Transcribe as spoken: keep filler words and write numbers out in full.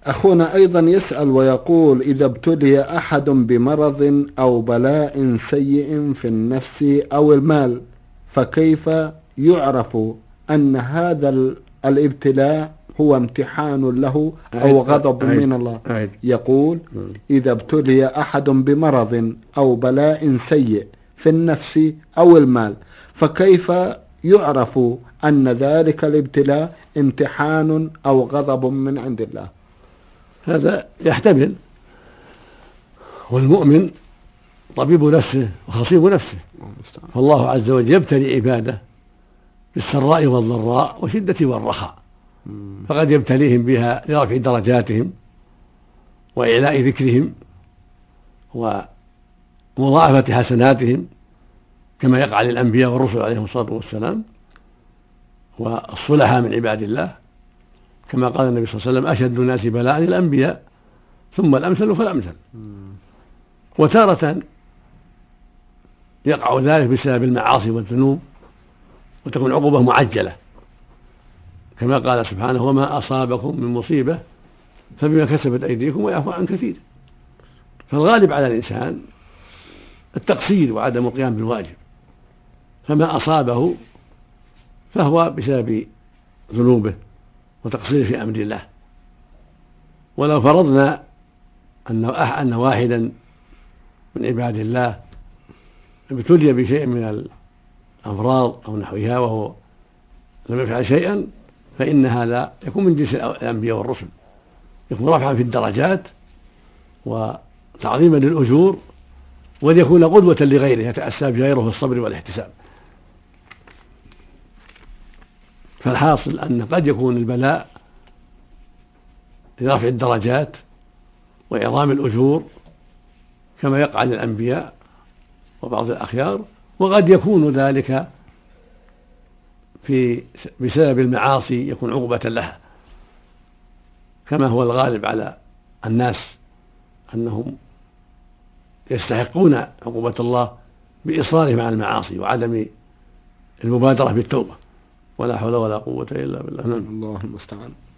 أخونا أيضا يسأل ويقول: إذا ابتلي أحد بمرض أو بلاء سيء في النفس أو المال، فكيف يعرف أن هذا الابتلاء هو امتحان له أو غضب من الله؟ يقول: إذا ابتلي أحد بمرض أو بلاء سيء في النفس أو المال، فكيف يعرف أن ذلك الابتلاء امتحان أو غضب من عند الله؟ هذا يحتمل، والمؤمن طبيب نفسه وخصيب نفسه، فالله عز وجل يبتلي عباده بالسراء والضراء والشدة والرخاء، فقد يبتليهم بها لرفع درجاتهم وإعلاء ذكرهم ومضاعفة حسناتهم، كما يقع للأنبياء والرسل عليهم الصلاة والسلام والصلحاء من عباد الله، كما قال النبي صلى الله عليه وسلم: أشد الناس بلاء الأنبياء ثم الأمثل فالأمثل. وتارة يقع ذلك بسبب المعاصي والذنوب وتكون عقوبة معجلة، كما قال سبحانه: وما أصابكم من مصيبة فبما كسبت أيديكم ويعفو عن كثير. فالغالب على الإنسان التقصير وعدم القيام بالواجب، فما أصابه فهو بسبب ذنوبه وتقصير في أمر الله. ولو فرضنا أن واحدا من عباد الله ابتلي بشيء من الأمراض أو نحوها وهو لم يفعل شيئا، فإن هذا يكون من جنس الأنبياء والرسل، يكون رفعا في الدرجات وتعظيما للأجور، وليكون قدوة لغيره يتأسى بغيره في الصبر والاحتساب. فالحاصل أن قد يكون البلاء لرفع الدرجات وإعظام الأجور كما يقع للأنبياء وبعض الأخيار، وقد يكون ذلك في بسبب المعاصي يكون عقوبة لها، كما هو الغالب على الناس أنهم يستحقون عقوبة الله بإصرارهم على المعاصي وعدم المبادرة بالتوبة، ولا حول ولا قوة إلا بالله. الله المستعان.